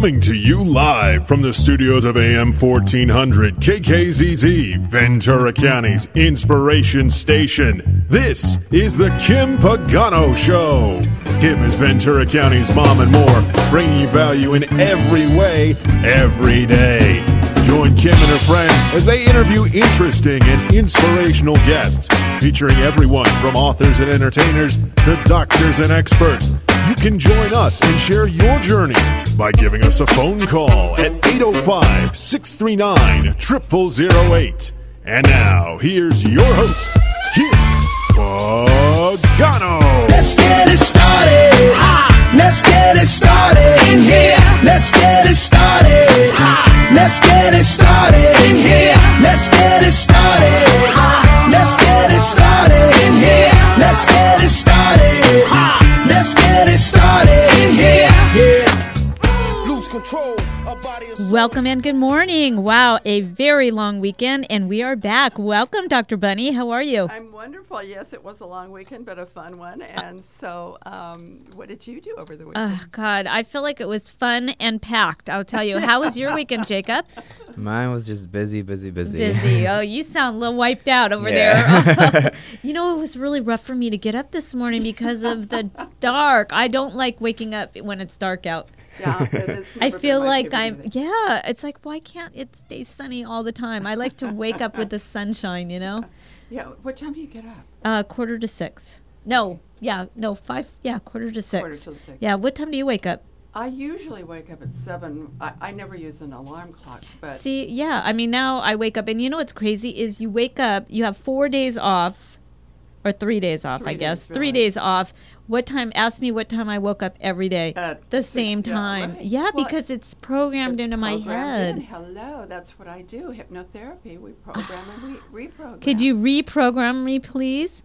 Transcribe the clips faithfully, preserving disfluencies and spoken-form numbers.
Coming to you live from the studios of A M fourteen hundred K K Z Z, Ventura County's inspiration station. This is the Kim Pagano Show. Kim is Ventura County's mom and more, bringing you value in every way, every day. Join Kim and her friends as they interview interesting and inspirational guests, featuring everyone from authors and entertainers to doctors and experts. You can join us and share your journey by giving us a phone call at eight oh five, six three nine, zero zero zero eight. And now, here's your host, Kim Pagano. Let's get it started. Ha! Let's get it started in here. Let's get it started. Ha! Let's get it started in here. Let's get it started. Ha! Let's get it started in here. Let's get it started. Ha! Let's get it started in here. Yeah. Lose control. Welcome and good morning. Wow, a very long weekend, and we are back. Welcome, Doctor Bunny. How are you? I'm wonderful. Yes, it was a long weekend, but a fun one. And so, um, what did you do over the weekend? Oh, God, I feel like it was fun and packed. I'll tell you. How was your weekend, Jacob? Mine was just busy, busy, busy. Busy. Oh, you sound a little wiped out over yeah. there. You know, it was really rough for me to get up this morning because of the dark. I don't like waking up when it's dark out. Yeah, it's I feel like I'm, either. yeah, it's like, why can't it stay sunny all the time? I like to wake up with the sunshine, you know? Yeah, what time do you get up? Uh, quarter to six. No, yeah, no, five, yeah, quarter to six. Quarter till six. Yeah, what time do you wake up? I usually wake up at seven. I, I never use an alarm clock, but... See, yeah, I mean, now I wake up, and you know what's crazy is you wake up, you have four days off, or three days off, three I guess, days, three really. days off. What time, ask me what time I woke up every day. At the six, same yeah, time. right. Yeah, Well, because it's programmed It's into my programmed in. head. Hello, that's what I do. Hypnotherapy. We program and we reprogram. Could you reprogram me, please?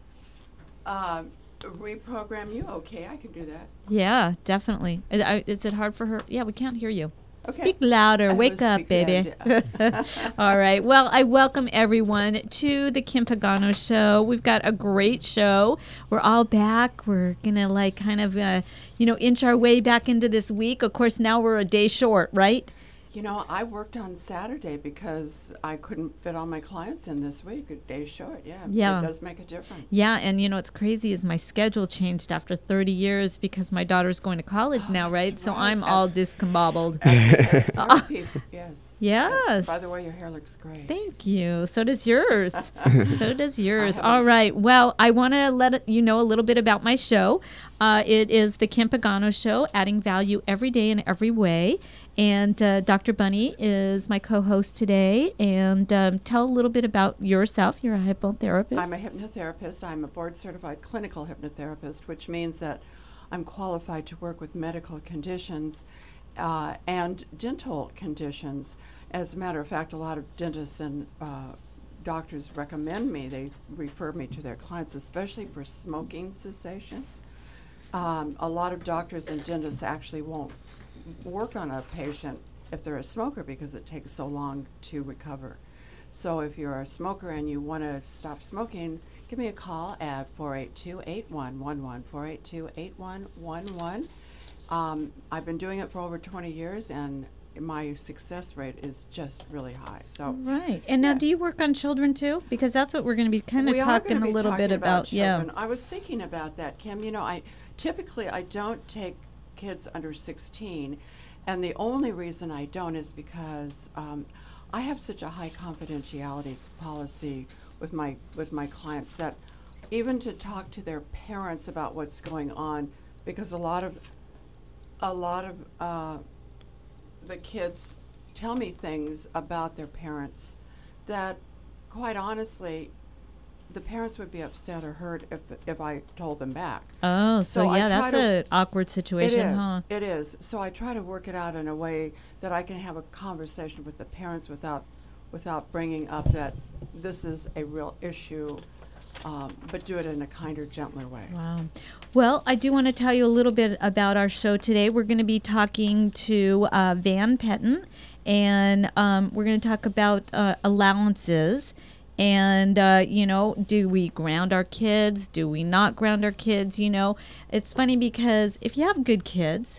Um, reprogram you? Okay, I can do that. Yeah, definitely. Is, I- is it hard for her? Yeah, we can't hear you. Okay. Speak louder. I Wake will up, speak baby. louder. All right. Well, I welcome everyone to the Kim Pagano Show. We've got a great show. We're all back. We're going to like kind of, uh, you know, inch our way back into this week. Of course, now we're a day short, right? You know, I worked on Saturday because I couldn't fit all my clients in this week. A day short, yeah. Yeah. It does make a difference. Yeah, and you know what's crazy is my schedule changed after thirty years because my daughter's going to college Oh, now, right? that's So right. I'm At- all discombobbled. At therapy, yes. Yes. By the way, your hair looks great. Thank you. So does yours. so does yours. haven't- All right. Well, I want to let it- you know a little bit about my show. Uh, it is the Kim Pagano Show, adding value every day in every way. And uh, Doctor Bunny is my co-host today. And um, tell a little bit about yourself. You're a hypnotherapist. I'm a hypnotherapist. I'm a board-certified clinical hypnotherapist, which means that I'm qualified to work with medical conditions uh, and dental conditions. As a matter of fact, a lot of dentists and uh, doctors recommend me. They refer me to their clients, especially for smoking cessation. Um, a lot of doctors and dentists actually won't work on a patient if they're a smoker because it takes so long to recover. So if you're a smoker and you want to stop smoking, give me a call at four eight two, eight one one one, four eight two, eight one one one. Um, I've been doing it for over twenty years, and my success rate is just really high. So Right. And now Yeah. do you work on children too? Because that's what we're going to be kind of we are talking gonna a be little talking bit about. Yeah. children. I was thinking about that, Kim. You know, I typically I don't take kids under sixteen, and the only reason I don't is because um, I have such a high confidentiality policy with my with my clients that even to talk to their parents about what's going on, because a lot of a lot of uh, the kids tell me things about their parents that, quite honestly, the parents would be upset or hurt if if I told them back. Oh, so, So I yeah, try that's to- an awkward It situation, is. huh? It is. So I try to work it out in a way that I can have a conversation with the parents without without bringing up that this is a real issue, um, but do it in a kinder, gentler way. Wow. Well, I do want to tell you a little bit about our show today. We're going to be talking to uh, Van Petten, and um, we're going to talk about uh, allowances. And, uh, you know, do we ground our kids? Do we not ground our kids? You know, it's funny because if you have good kids,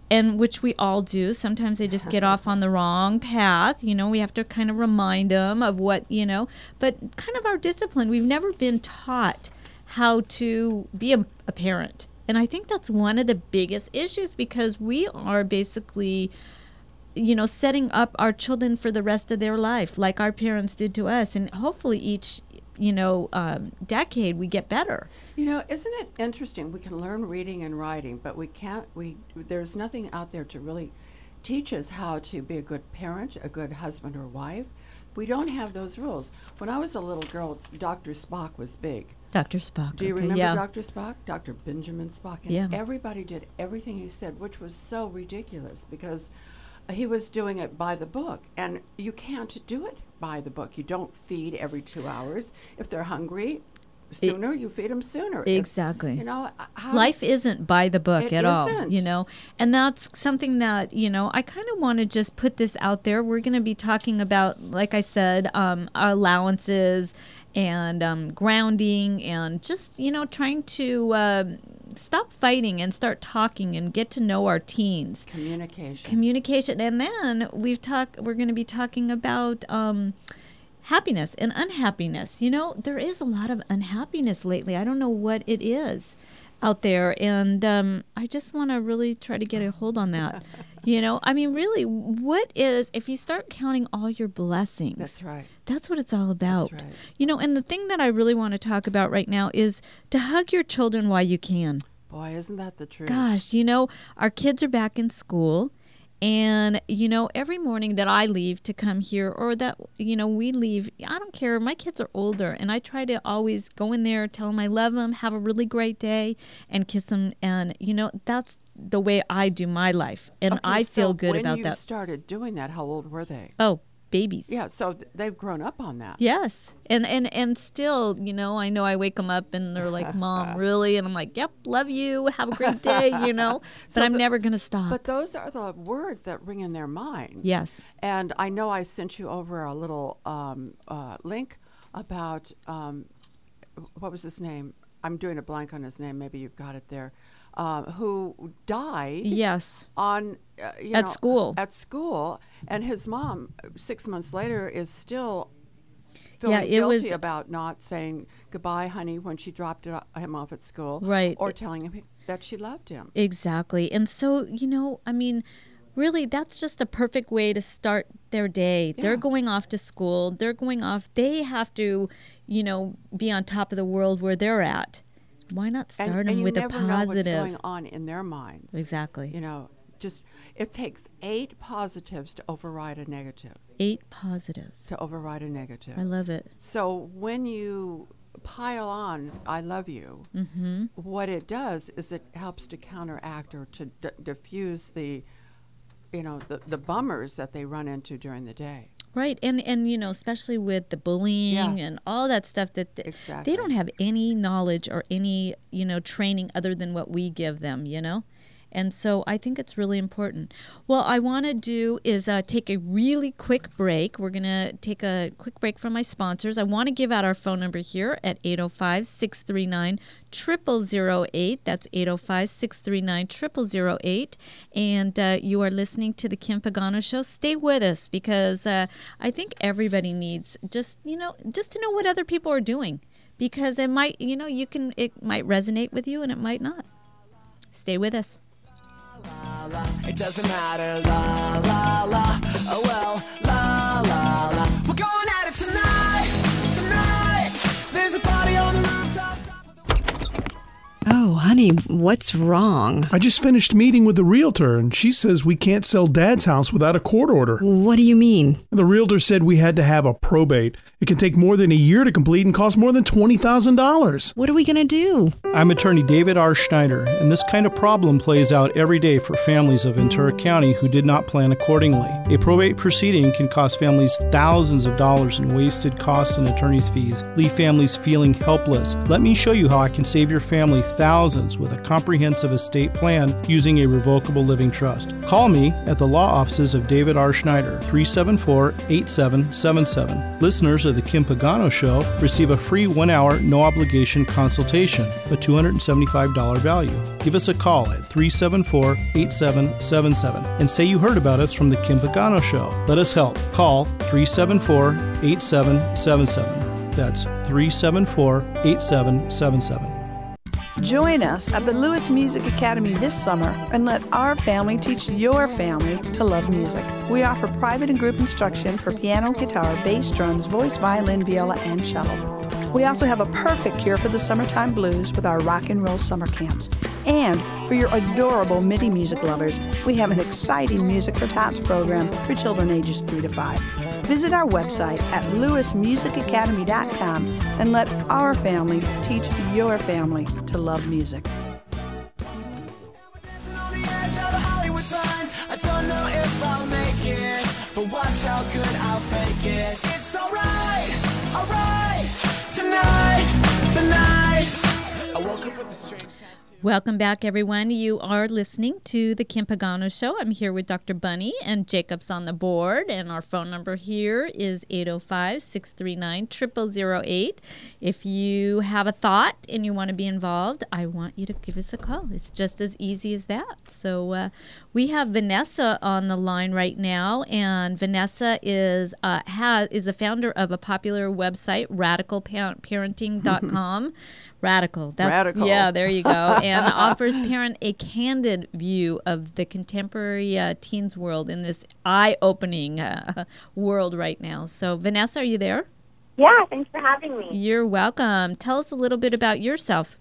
and which we all do. Sometimes they just get off on the wrong path. You know, we have to kind of remind them of what, you know, but kind of our discipline. We've never been taught how to be a, a parent. And I think that's one of the biggest issues, because we are basically, you know, setting up our children for the rest of their life, like our parents did to us. And hopefully each, you know, um, decade we get better. You know, isn't it interesting? We can learn reading and writing, but we can't, we, there's nothing out there to really teach us how to be a good parent, a good husband or wife. We don't have those rules. When I was a little girl, Doctor Spock was big. Doctor Spock. Do you okay, remember yeah. Doctor Spock? Doctor Benjamin Spock. And Yeah. everybody did everything he said, which was so ridiculous because he was doing it by the book. And you can't do it by the book. You don't feed every two hours. If they're hungry, sooner, you feed them sooner. Exactly. If, you know, how Life isn't by the book It at all, isn't. you know, and that's something that, you know, I kind of want to just put this out there. We're going to be talking about, like I said, um, allowances and um, grounding and just, you know, trying to uh, stop fighting and start talking and get to know our teens. communication. Communication. And then we've talked, we're going to be talking about um, happiness and unhappiness. You know, there is a lot of unhappiness lately. I don't know what it is out there. And um, I just want to really try to get a hold on that. You know, I mean, really, what is, if you start counting all your blessings, That's right. that's what it's all about. right. You know, and the thing that I really want to talk about right now is to hug your children while you can. Boy, isn't that the truth? Gosh, you know, our kids are back in school. And, you know, every morning that I leave to come here or that, you know, we leave, I don't care. My kids are older. And I try to always go in there, tell them I love them, have a really great day, and kiss them. And, you know, that's the way I do my life. And Okay, I feel so good when about you that. started doing that, how old were they? Oh, babies. Yeah, so th- they've grown up on that. Yes. And, and and still, you know, I know I wake them up and they're like, Mom, really? And I'm like, yep, love you. Have a great day, you know. But So I'm the- never going to stop. But those are the words that ring in their minds. Yes. And I know I sent you over a little um, uh, link about, um, what was his name? I'm doing a blank on his name. Maybe you've got it there. Um, who died Yes. on uh, you At know, school. At school, and his mom, uh, six months later, is still feeling Yeah, it guilty was- about not saying goodbye, honey, when she dropped it, o- him off at school, Right. Or telling him he- that she loved him. Exactly. And so, you know, I mean, really, that's just a perfect way to start their day. They're Yeah. going off to school. They're going off. They have to, you know, be on top of the world where they're at. Why not And, start and them you with a never know what's positive? going on in their minds. Exactly. You know, just it takes eight positives to override a negative. Eight positives. To override a negative. I love it. So when you pile on "I love you," Mm-hmm. what it does is it helps to counteract or to d- diffuse the, you know, the, the bummers that they run into during the day. Right. And, and, you know, especially with the bullying Yeah. and all that stuff that th- Exactly. they don't have any knowledge or any, you know, training other than what we give them, you know? And so I think it's really important. Well, I want to do is uh, take a really quick break. We're going to take a quick break from my sponsors. I want to give out our phone number here at eight oh five, six three nine, zero zero zero eight. That's eight oh five, six three nine, zero zero zero eight. And uh, you are listening to The Kim Pagano Show. Stay with us because uh, I think everybody needs just, you know, just to know what other people are doing. Because it might, you know, you can, it might resonate with you and it might not. Stay with us. La, la, it doesn't matter, la la la, oh well, la la la. We're going at it tonight, tonight. There's a party on the rooftop. Oh, honey, what's wrong? I just finished meeting with the realtor, and she says we can't sell Dad's house without a court order. What do you mean? The realtor said we had to have a probate. It can take more than a year to complete and cost more than twenty thousand dollars. What are we going to do? I'm attorney David R. Schneider, and this kind of problem plays out every day for families of Ventura County who did not plan accordingly. A probate proceeding can cost families thousands of dollars in wasted costs and attorney's fees, leave families feeling helpless. Let me show you how I can save your family thousands with a comprehensive estate plan using a revocable living trust. Call me at the law offices of David R. Schneider, three seven four, eight seven seven seven. Listeners of The Kim Pagano Show receive a free one-hour, no-obligation consultation, a two hundred seventy-five dollars value. Give us a call at three seven four, eight seven seven seven and say you heard about us from The Kim Pagano Show. Let us help. Call three seven four, eight seven seven seven. That's three seven four, eight seven seven seven. Join us at the Lewis Music Academy this summer and let our family teach your family to love music. We offer private and group instruction for piano, guitar, bass, drums, voice, violin, viola, and cello. We also have a perfect cure for the summertime blues with our rock and roll summer camps. And for your adorable MIDI music lovers, we have an exciting Music for Tots program for children ages three to five. Visit our website at lewis music academy dot com and let our family teach your family to love music. I don't know if I'll make it, but watch how good I'll fake it. It's alright, alright, tonight, tonight. I woke up with a strange tattoo. Welcome back, everyone. You are listening to The Kim Pagano Show. I'm here with Doctor Bunny, and Jacob's on the board, and our phone number here is eight oh five, six three nine, zero zero zero eight. If you have a thought and you want to be involved, I want you to give us a call. It's just as easy as that. So uh, we have Vanessa on the line right now, and Vanessa is uh, has is the founder of a popular website, radical parenting dot com. Radical. That's, Radical. Yeah, there you go. And offers parent a candid view of the contemporary uh, teens world in this eye-opening uh, world right now. So, Vanessa, are you there? Yeah, thanks for having me. You're welcome. Tell us a little bit about yourself.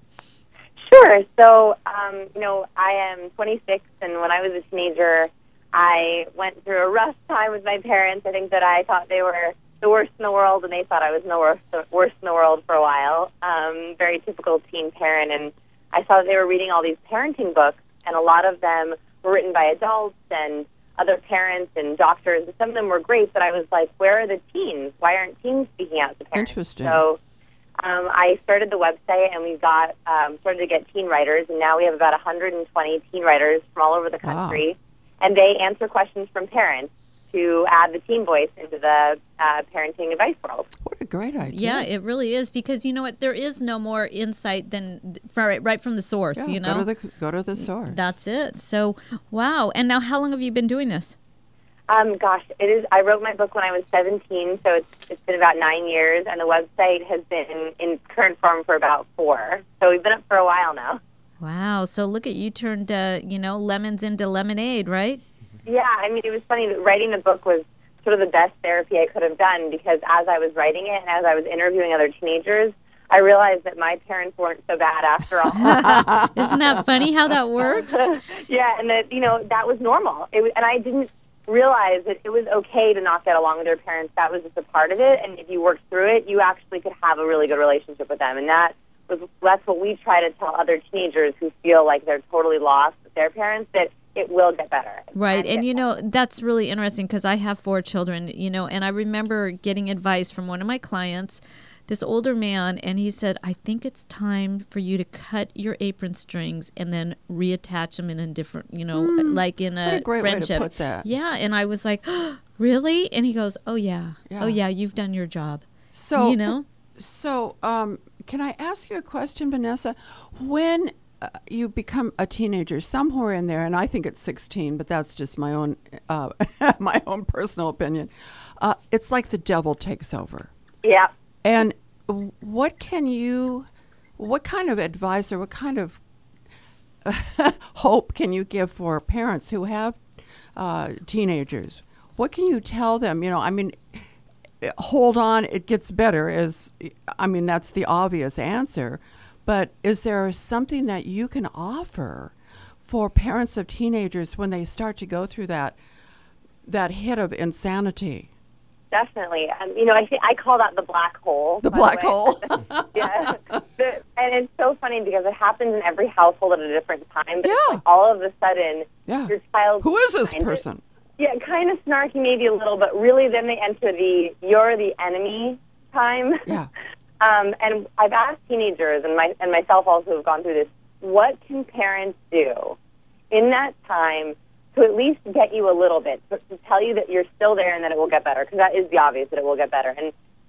Sure. So, um, you know, I am twenty-six, and when I was a teenager, I went through a rough time with my parents. I think that I thought they were the worst in the world, and they thought I was the worst, the worst in the world for a while. Um, very typical teen parent, and I saw that they were reading all these parenting books, and a lot of them were written by adults and other parents and doctors, and some of them were great, but I was like, where are the teens? Why aren't teens speaking out to parents? Interesting. So um, I started the website, and we got um, started to get teen writers, and now we have about one hundred twenty teen writers from all over the country, wow. And they answer questions from parents to add the teen voice into the uh, parenting advice world. What a great idea. Yeah, it really is, because you know what? There is no more insight than right, right from the source, yeah, you know? Go to the, go to the source. That's it. So, wow. And now how long have you been doing this? Um, gosh, it is. I wrote my book when I was seventeen, so it's it's been about nine years, and the website has been in current form for about four. So we've been up for a while now. Wow. So look at you turned, uh, you know, lemons into lemonade, right? Yeah, I mean, it was funny that writing the book was sort of the best therapy I could have done, because as I was writing it and as I was interviewing other teenagers, I realized that my parents weren't so bad after all. Isn't that funny how that works? Yeah, and that, you know, that was normal. It was, and I didn't realize that it was okay to not get along with their parents. That was just a part of it, and if you worked through it, you actually could have a really good relationship with them. And that was that's what we try to tell other teenagers who feel like they're totally lost with their parents, that it will get better. Right. And, you know, that's really interesting, because I have four children, you know, and I remember getting advice from one of my clients, this older man, and he said, I think it's time for you to cut your apron strings and then reattach them in a different, you know, mm, like in a, what a great friendship. Way to put that. Yeah. And I was like, oh, really? And he goes, oh, yeah. yeah. Oh, yeah, you've done your job. So, you know? So, um, can I ask you a question, Vanessa? When Uh, you become a teenager somewhere in there, and I think it's sixteen, but that's just my own uh, my own personal opinion. Uh, it's like the devil takes over. Yeah. And what can you, what kind of advice or what kind of hope can you give for parents who have uh, teenagers? What can you tell them? You know, I mean, hold on, it gets better. Is I mean, that's the obvious answer. But is there something that you can offer for parents of teenagers when they start to go through that that hit of insanity? Definitely. Um, you know, I think I call that the black hole. The black the hole. Yeah. The, and it's so funny because it happens in every household at a different time. But yeah. It's like all of a sudden, yeah. your child... Who is this person? Of, yeah, kind of snarky maybe a little, but really then they enter the you're the enemy time. Yeah. Um, and I've asked teenagers, and, my, and myself also have gone through this, what can parents do in that time to at least get you a little bit, to, to tell you that you're still there and that it will get better, because that is the obvious, that it will get better. And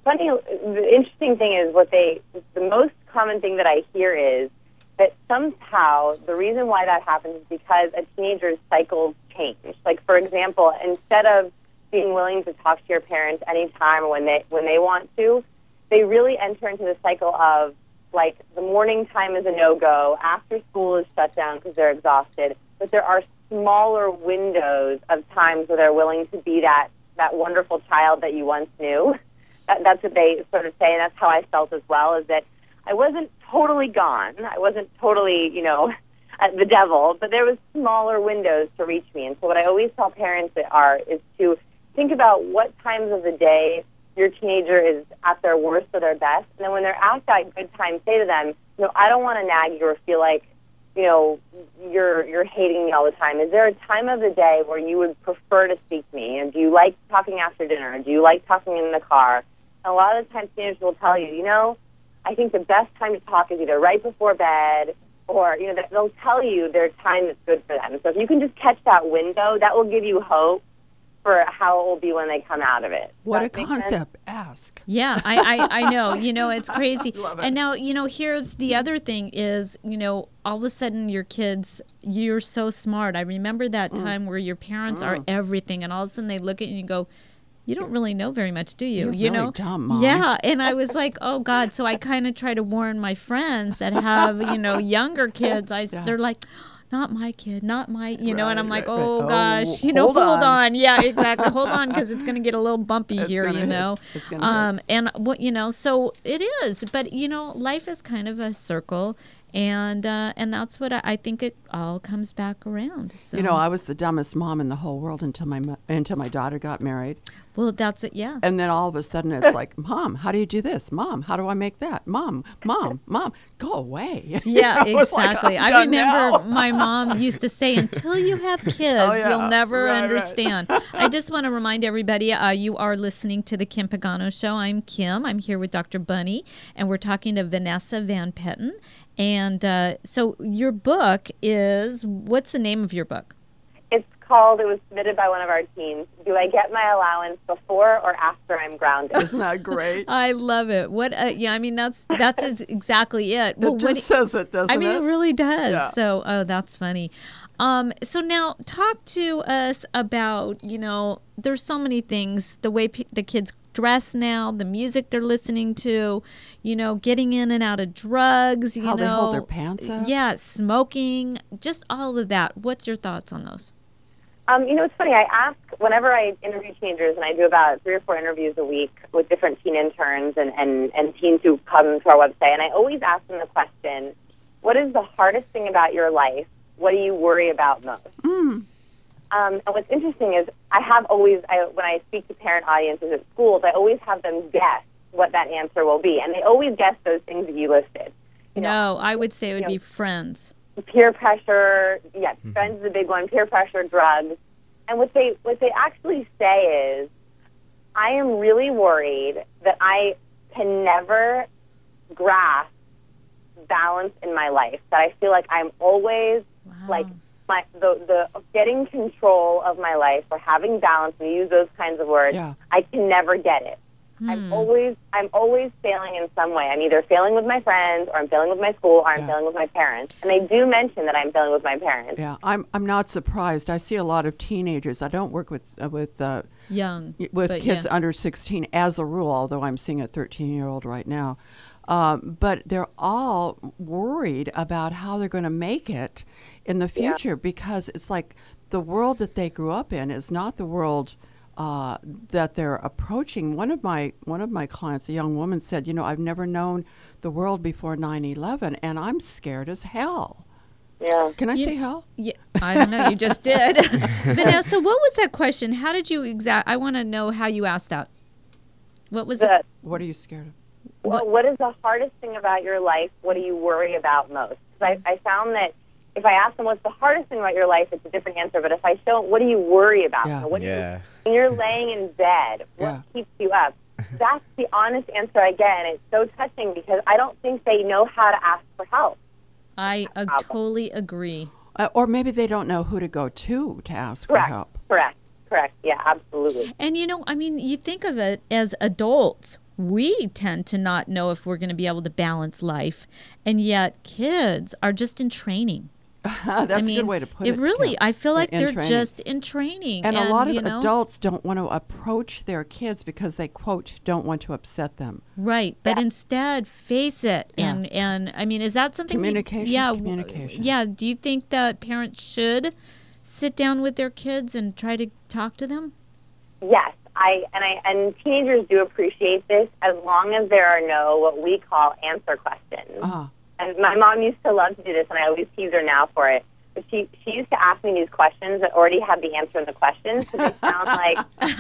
funny, the interesting thing is what they, the most common thing that I hear is that somehow the reason why that happens is because a teenager's cycles change. Like, for example, instead of being willing to talk to your parents anytime when they when they want to, they really enter into the cycle of, like, the morning time is a no-go, after school is shut down because they're exhausted, but there are smaller windows of times where they're willing to be that, that wonderful child that you once knew. That, that's what they sort of say, and that's how I felt as well, is that I wasn't totally gone. I wasn't totally, you know, the devil, but there was smaller windows to reach me. And so what I always tell parents are is to think about what times of the day your teenager is at their worst or their best, and then when they're at that good time, say to them, you know, I don't want to nag you or feel like, you know, you're you're hating me all the time. Is there a time of the day where you would prefer to speak to me? And do you like talking after dinner? Do you like talking in the car? And a lot of the times teenagers will tell you, you know, I think the best time to talk is either right before bed or, you know, they'll tell you their time that's good for them. So if you can just catch that window, that will give you hope for how it will be when they come out of it. What a concept. Ask. Yeah, I, I, I know. You know, it's crazy. Love it. And now, you know, here's the other thing is, you know, all of a sudden your kids, you're so smart. I remember that time mm. where your parents mm. are everything, and all of a sudden they look at you and you go, you don't really know very much, do you? You're you really know, dumb, Mom. Yeah. And I was like, oh God. So I kind of try to warn my friends that have, you know, younger kids. I, yeah. They're like, not my kid, not my, you know, right, and I'm like, right, oh right. gosh, oh, you know, hold hold on. on. Yeah, exactly. Hold on, because it's going to get a little bumpy It's here, you hit. know. It's gonna um, hit. and what, you know, so it is, but you know, life is kind of a circle. And uh, and that's what I, I think it all comes back around. So. You know, I was the dumbest mom in the whole world until my mo- until my daughter got married. Well, that's it, yeah. And then all of a sudden it's like, Mom, how do you do this? Mom, how do I make that? Mom, Mom, Mom, go away. Yeah, You know, it's like, exactly. I'm I done remember now. my mom used to say, until you have kids, Oh, yeah. you'll never Right, right. understand. I just want to remind everybody, uh, you are listening to the Kim Pagano Show. I'm Kim. I'm here with Doctor Bunny, and we're talking to Vanessa Van Petten. And uh, so your book is, what's the name of your book? It's called, it was submitted by one of our teens, Do I Get My Allowance Before or After I'm Grounded? Isn't that great? I love it. What? Uh, yeah, I mean, that's that's ex- exactly it. Well, It what just do- says it, doesn't I mean, it? it really does. Yeah. So, oh, that's funny. Um, so now talk to us about, you know, there's so many things, the way pe- the kids dress now, the music they're listening to, you know, getting in and out of drugs, you How know. they hold their pants up. Yeah, smoking, just all of that. What's your thoughts on those? Um, you know, it's funny. I ask, whenever I interview teenagers, and I do about three or four interviews a week with different teen interns and, and, and teens who come to our website, and I always ask them the question, what is the hardest thing about your life? What do you worry about most? Mm. Um, and what's interesting is I have always, I, when I speak to parent audiences at schools, I always have them guess what that answer will be. And they always guess those things that you listed. You no, know, I would say it would you know, be friends. Peer pressure, yes, mm-hmm. friends is a big one, peer pressure, drugs. And what they what they actually say is, I am really worried that I can never grasp balance in my life, that I feel like I'm always wow. like my the the getting control of my life or having balance, and use those kinds of words. Yeah. I can never get it. Hmm. I'm always I'm always failing in some way. I'm either failing with my friends, or I'm failing with my school, or I'm Yeah. failing with my parents. And they do mention that I'm failing with my parents. Yeah, I'm I'm not surprised. I see a lot of teenagers. I don't work with uh, with uh, Young. with but kids yeah. under sixteen as a rule, although I'm seeing a thirteen-year-old right now. Um, but they're all worried about how they're going to make it in the future, yeah. because it's like the world that they grew up in is not the world uh, that they're approaching. One of my one of my clients, a young woman, said, "You know, I've never known the world before nine eleven, and I'm scared as hell." Yeah. Can I You- say hell? Yeah, I don't know. You just did. Vanessa, what was that question? How did you exact? I want to know how you asked that. What was it? The, What are you scared of? Well, what is the hardest thing about your life? What do you worry about most? Because I, I found that if I ask them what's the hardest thing about your life, it's a different answer. But if I show, what do you worry about? Yeah. What do Yeah. you, when you're laying in bed, what Yeah. keeps you up? That's the honest answer I get, and it's so touching because I don't think they know how to ask for help. I uh, totally agree. Uh, or maybe they don't know who to go to to ask Correct. for help. Correct. Correct. Yeah, absolutely. And you know, I mean, you think of it as adults. we tend to not know if we're going to be able to balance life, and yet kids are just in training. That's I mean, a good way to put it. it. It really, Kim. I feel like In they're training. just in training. And, and a lot of you know, adults don't want to approach their kids because they, quote, don't want to upset them. Right, but yeah. instead face it. Yeah. And, and I mean, is that something? Communication, that, yeah, communication. Yeah, do you think that parents should sit down with their kids and try to talk to them? Yes, I and I and teenagers do appreciate this as long as there are no what we call answer questions. Uh-huh. And my mom used to love to do this, and I always tease her now for it. But she she used to ask me these questions that already had the answer in the question, so they sound like.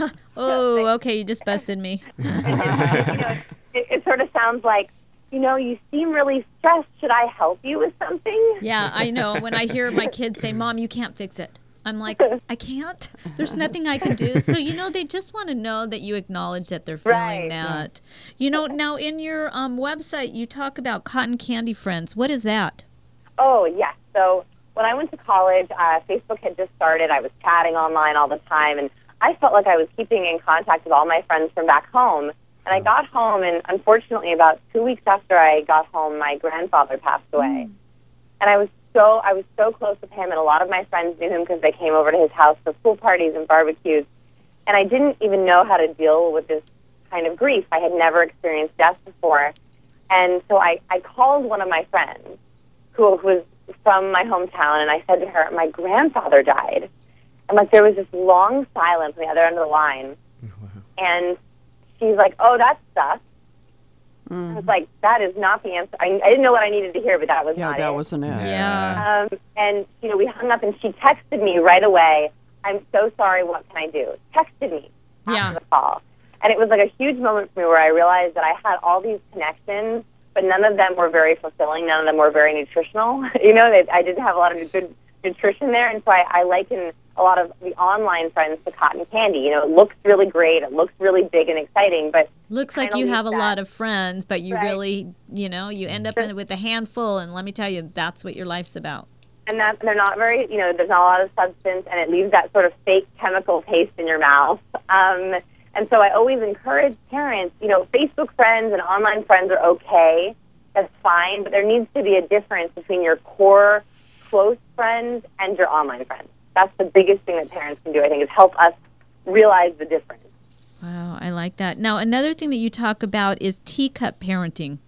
oh, so they, okay, you just busted me. you know, it, it sort of sounds like, you know, you seem really stressed. Should I help you with something? Yeah, I know. When I hear my kids say, "Mom, you can't fix it," I'm like, I can't. There's nothing I can do. So, you know, they just want to know that you acknowledge that they're feeling right. that. You know, now in your um, website, you talk about cotton candy friends. What is that? Oh, yes. So when I went to college, uh, Facebook had just started. I was chatting online all the time, and I felt like I was keeping in contact with all my friends from back home. And I got home, and unfortunately, about two weeks after I got home, my grandfather passed away. Mm. And I was so I was so close with him, and a lot of my friends knew him because they came over to his house for pool parties and barbecues. And I didn't even know how to deal with this kind of grief. I had never experienced death before. And so I, I called one of my friends who, who was from my hometown, and I said to her, my grandfather died. And, like, there was this long silence on the other end of the line. Wow. And she's like, oh, that sucks. Mm. I was like, that is not the answer. I, I didn't know what I needed to hear, but that was yeah, not that it. wasn't it. Yeah. Um, and, you know, we hung up, and she texted me right away, I'm so sorry, what can I do? Texted me after yeah. the call. And it was like a huge moment for me where I realized that I had all these connections, but none of them were very fulfilling. None of them were very nutritional. you know, they, I didn't have a lot of good nutrition there, and so I, I liken a lot of the online friends to cotton candy. You know, it looks really great. It looks really big and exciting, but looks like you have a that. lot of friends, but you right. really, you know, you end up in, with a handful, and let me tell you, that's what your life's about. And that they're not very, you know, there's not a lot of substance, and it leaves that sort of fake chemical taste in your mouth. Um, and so I always encourage parents, you know, Facebook friends and online friends are okay. That's fine, but there needs to be a difference between your core close friends and your online friends. That's the biggest thing that parents can do, I think, is help us realize the difference. Wow, I like that. Now, another thing that you talk about is teacup parenting.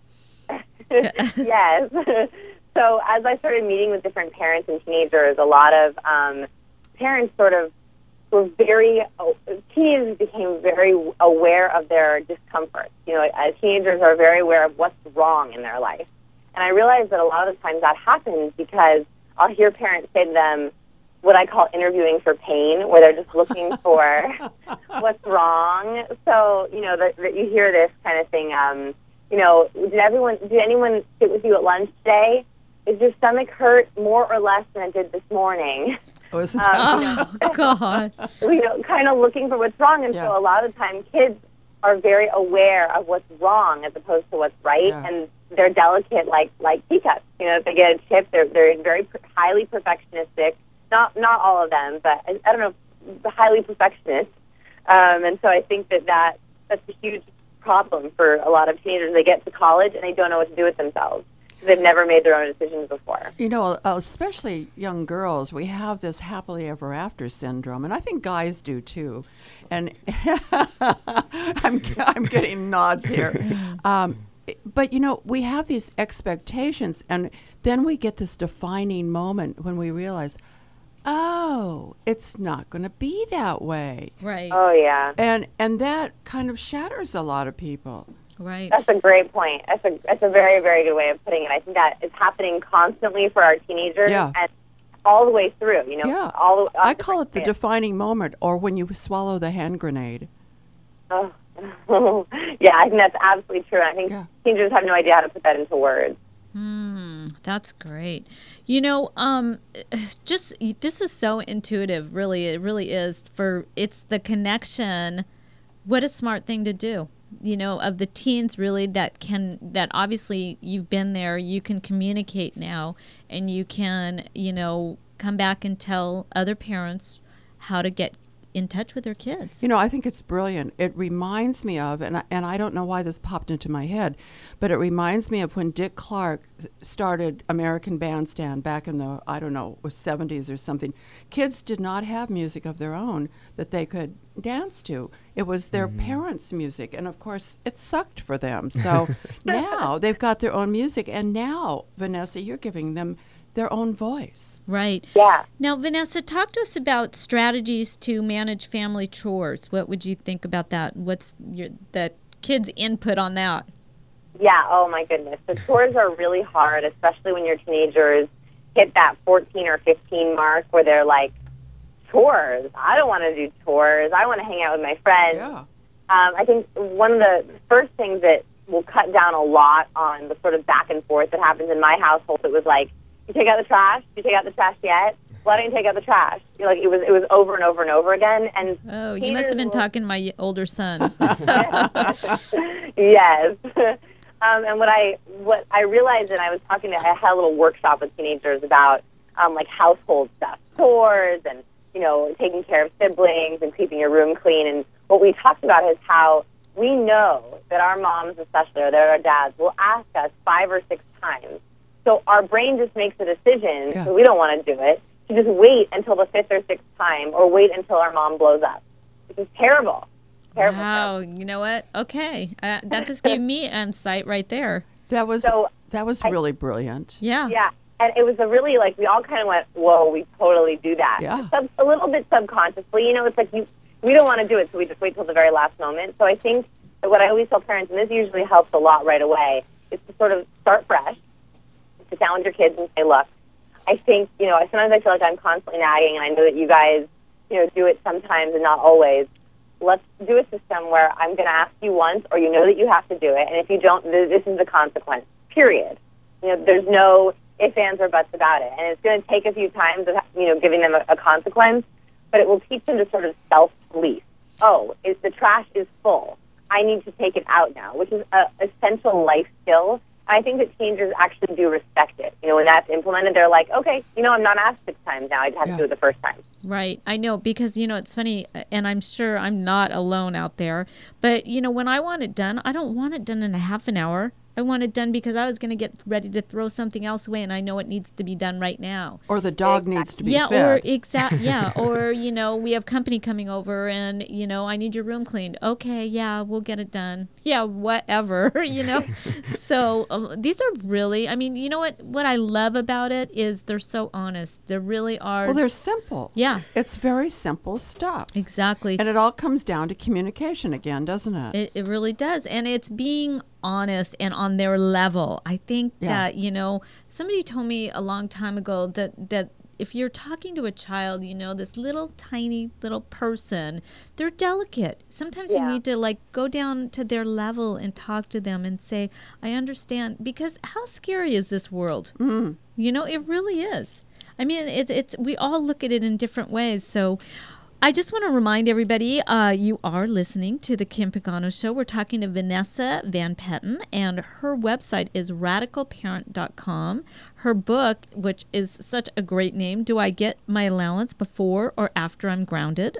Yes. So as I started meeting with different parents and teenagers, a lot of um, parents sort of were very, oh, teenagers became very aware of their discomfort. You know, as teenagers are very aware of what's wrong in their life. And I realized that a lot of the times that happens because I'll hear parents say to them what I call interviewing for pain, where they're just looking for what's wrong. So, you know, that, that you hear this kind of thing, um, you know, did everyone, did anyone sit with you at lunch today? Is your stomach hurt more or less than it did this morning? Oh, is it um, oh God. You know, kind of looking for what's wrong. And yeah. so a lot of the time kids are very aware of what's wrong as opposed to what's right. Yeah. And they're delicate like, like teacups. You know, if they get a chip, they're, they're very per- highly perfectionistic. Not not all of them, but I, I don't know, the highly perfectionist. Um, and so I think that, that that's a huge problem for a lot of teenagers. They get to college and they don't know what to do with themselves. They've never made their own decisions before. You know, uh, especially young girls, we have this happily ever after syndrome, and I think guys do too. And I'm I'm getting nods here. Um, but you know, we have these expectations, and then we get this defining moment when we realize, oh, it's not going to be that way. Right. Oh yeah. And and that kind of shatters a lot of people. Right. That's a great point. That's a that's a very, very good way of putting it. I think that is happening constantly for our teenagers Yeah. and all the way through, you know. Yeah. All the, I call it the defining moment, or when you swallow the hand grenade. Oh. Yeah, I think that's absolutely true. I think Yeah. teenagers have no idea how to put that into words. Hmm, that's great. You know, um, just this is so intuitive. Really, it really is. For it's the connection. What a smart thing to do. You know, of the teens really that can, that obviously you've been there, you can communicate now, and you can, you know, come back and tell other parents how to get in touch with their kids. You know, I think it's brilliant. It reminds me of, and I, and I don't know why this popped into my head, but it reminds me of when Dick Clark started American Bandstand back in the, I don't know, seventies or something. Kids did not have music of their own that they could dance to. It was their mm-hmm. parents' music, and of course, it sucked for them. So now they've got their own music, and now, Vanessa, you're giving them their own voice. Right. Yeah. Now, Vanessa, talk to us about strategies to manage family chores. What would you think about that? What's your, the kids' input on that? Yeah, oh my goodness. The chores are really hard, especially when your teenagers hit that fourteen or fifteen mark where they're like, chores? I don't want to do chores. I want to hang out with my friends. Yeah. Um, I think one of the first things that will cut down a lot on the sort of back and forth that happens in my household, it was like, you take out the trash? You take out the trash yet? Why don't you take out the trash? You're like, it was it was over and over and over again. And oh, you must have been will... talking to my older son. Yes. Um, and what I what I realized, and I was talking to, I had a little workshop with teenagers about um, like household stuff, chores, and you know, taking care of siblings and keeping your room clean. And what we talked about is how we know that our moms, especially, or that our dads, will ask us five or six times. So our brain just makes a decision, yeah. so we don't want to do it, to just wait until the fifth or sixth time, or wait until our mom blows up, which is terrible. Terrible. Wow, terrible. You know what? Okay, uh, that just gave me insight right there. That was so that was I, really brilliant. Yeah. Yeah, and it was a really, like, we all kind of went, whoa, we totally do that. Yeah. Sub, a little bit subconsciously, you know, it's like you, we don't want to do it, so we just wait till the very last moment. So I think that what I always tell parents, and this usually helps a lot right away, is to sort of start fresh, sit down with your kids and say, look, I think, you know, sometimes I feel like I'm constantly nagging, and I know that you guys, you know, do it sometimes and not always. Let's do a system where I'm going to ask you once, or you know that you have to do it, and if you don't, th- this is the consequence, period. You know, there's no ifs, ands, or buts about it, and it's going to take a few times of, you know, giving them a, a consequence, but it will teach them to sort of self-police. Oh, is the trash is full. I need to take it out now, which is an essential life skill. I think that teenagers actually do respect it. You know, when that's implemented, they're like, okay, you know, I'm not asked six times now. I just have yeah. to do it the first time. Right. I know, because, you know, it's funny, and I'm sure I'm not alone out there, but, you know, when I want it done, I don't want it done in a half an hour. I want it done because I was going to get ready to throw something else away, and I know it needs to be done right now. Or the dog exactly. needs to be yeah, fed. Or exactly. Yeah, or, you know, we have company coming over, and, you know, I need your room cleaned. Okay, yeah, we'll get it done. Yeah, whatever, you know. So um, these are really, I mean, you know what? What I love about it is they're so honest. They really are. Well, they're simple. Yeah. It's very simple stuff. Exactly. And it all comes down to communication again, doesn't it? It, it really does. And it's being honest and on their level. I think yeah. that, you know, somebody told me a long time ago that, that if you're talking to a child, you know, this little tiny little person, they're delicate. Sometimes yeah. you need to like go down to their level and talk to them and say, I understand, because how scary is this world? Mm. You know, it really is. I mean, it, it's we all look at it in different ways. So I just want to remind everybody, uh, you are listening to The Kim Pagano Show. We're talking to Vanessa Van Petten, and her website is radical parent dot com. Her book, which is such a great name, Do I Get My Allowance Before or After I'm Grounded?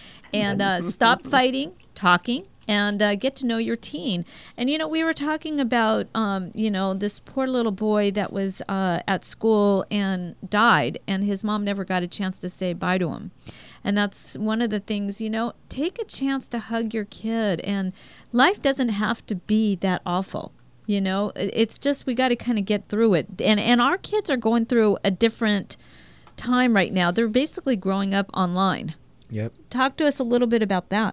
and uh, Stop Fighting, Talking, and uh, Get to Know Your Teen. And, you know, we were talking about, um, you know, this poor little boy that was uh, at school and died, and his mom never got a chance to say bye to him. And that's one of the things, you know, take a chance to hug your kid. And life doesn't have to be that awful. You know, it's just we got to kind of get through it. And and our kids are going through a different time right now. They're basically growing up online. Yep. Talk to us a little bit about that.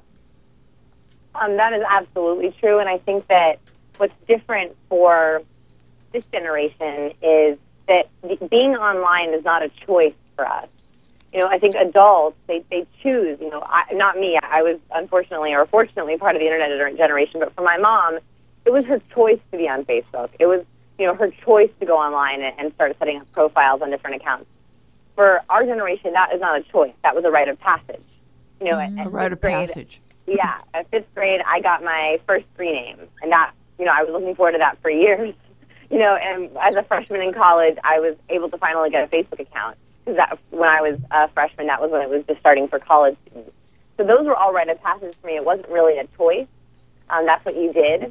Um, that is absolutely true. And I think that what's different for this generation is that being online is not a choice for us. You know, I think adults, they, they choose, you know, I, not me. I was unfortunately or fortunately part of the internet generation, but for my mom, it was her choice to be on Facebook. It was, you know, her choice to go online and, and start setting up profiles on different accounts. For our generation, that is not a choice. That was a rite of passage. You know, mm-hmm. at, at a rite of grade, passage. Yeah. At fifth grade, I got my first screen name. And that, you know, I was looking forward to that for years. You know, and as a freshman in college, I was able to finally get a Facebook account. Because that, when I was a freshman, that was when it was just starting for college students. So those were all rite of passage for me. It wasn't really a choice. Um, that's what you did.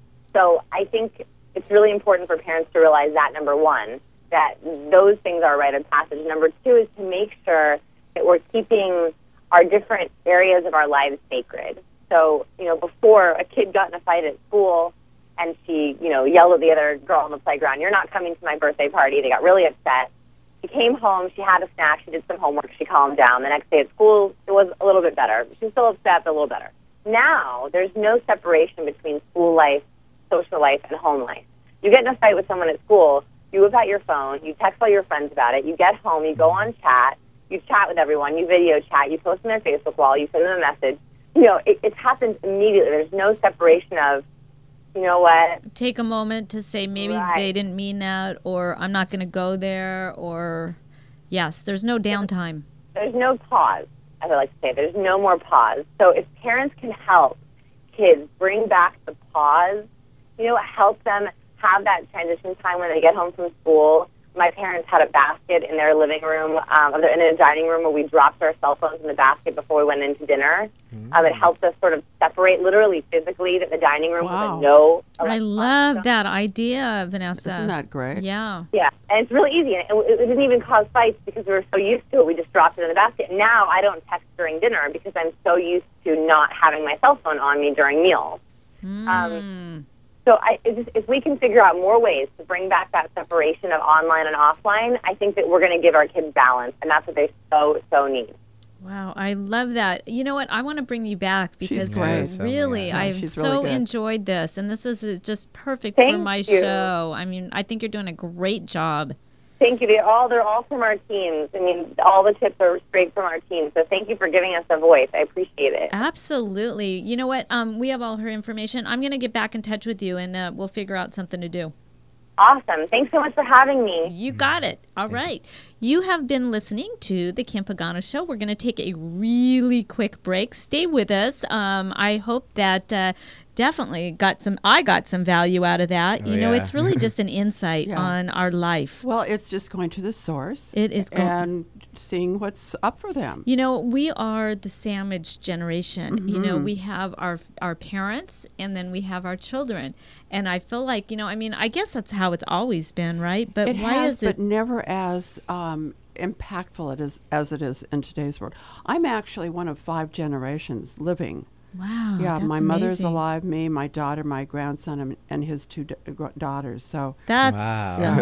So I think it's really important for parents to realize that, number one, that those things are rite of passage. Number two is to make sure that we're keeping our different areas of our lives sacred. So, you know, before a kid got in a fight at school and she, you know, yelled at the other girl on the playground, "You're not coming to my birthday party." They got really upset. She came home, she had a snack, she did some homework, she calmed down. The next day at school, it was a little bit better. She was still upset, but a little better. Now, there's no separation between school life, social life, and home life. You get in a fight with someone at school, you whip out your phone, you text all your friends about it, you get home, you go on chat, you chat with everyone, you video chat, you post on their Facebook wall, you send them a message. You know, it, it happens immediately. There's no separation of, you know what? Take a moment to say maybe Right. they didn't mean that, or I'm not going to go there, or yes, there's no downtime. There's no pause, as I like to say. There's no more pause. So if parents can help kids bring back the pause, you know, help them have that transition time when they get home from school. My parents had a basket in their living room, um, in their dining room, where we dropped our cell phones in the basket before we went into dinner. Mm-hmm. Um, it helped us sort of separate, literally, physically, that the dining room Wow. was a no. I love that idea, Vanessa. Isn't that great? Yeah. Yeah, and it's really easy. And it, it didn't even cause fights because we were so used to it. We just dropped it in the basket. Now I don't text during dinner because I'm so used to not having my cell phone on me during meals. Mm. Um, so I, it just, if we can figure out more ways to bring back that separation of online and offline, I think that we're going to give our kids balance, and that's what they so, so need. Wow, I love that. You know what? I want to bring you back because She's great. really, Yeah, I've she's so really good. enjoyed this, and this is uh, just perfect for Thank my you. show. I mean, I think you're doing a great job. Thank you. They're all, they're all from our teams. I mean, all the tips are straight from our team. So thank you for giving us a voice. I appreciate it. Absolutely. You know what? Um, we have all her information. I'm going to get back in touch with you, and uh, we'll figure out something to do. Awesome. Thanks so much for having me. You got it. All right. You have been listening to The Kim Pagano Show. We're going to take a really quick break. Stay with us. Um, I hope that uh, definitely got some, I got some value out of that. Oh, you know, yeah. it's really just an insight Yeah. on our life. Well, it's just going to the source. It is going- and seeing what's up for them. You know, we are the sandwich generation. You know, Mhm. we have our our parents, and then we have our children. And I feel like, you know, I mean, I guess that's how it's always been, right? But It why has, is it? but never as um, impactful it is, as it is in today's world. I'm actually one of five generations living. Wow. yeah, that's my mother's amazing. alive, me, my daughter, my grandson, and, and his two da- gr- daughters. So That's Wow.